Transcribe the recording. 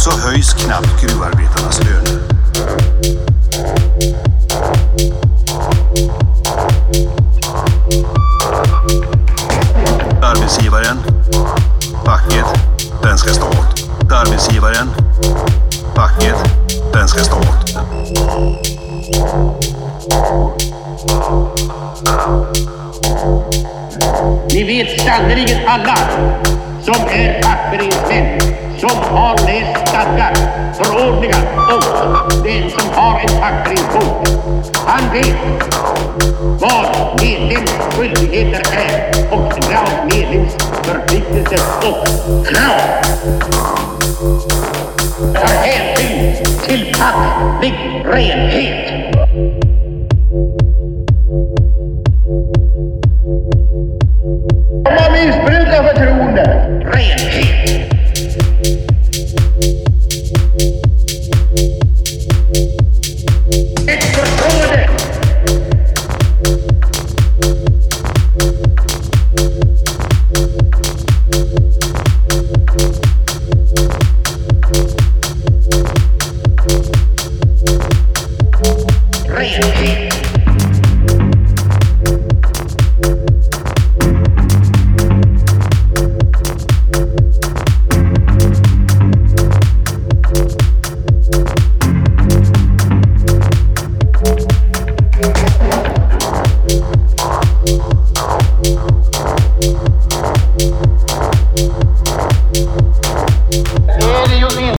så höjs knappt gruvarbetarnas löner. Arbetsgivaren, facket, svenska stat. Arbetsgivaren, facket, svenska stat. Ni vet sannerligen alla som är fackföreningsmän, som har läst stadgar, förordningar och den som har en fackföreningsbok. Han vet vad medlems skyldigheter är och vad medlems förpliktelser och krav. Ta hänsyn till facklig renhet.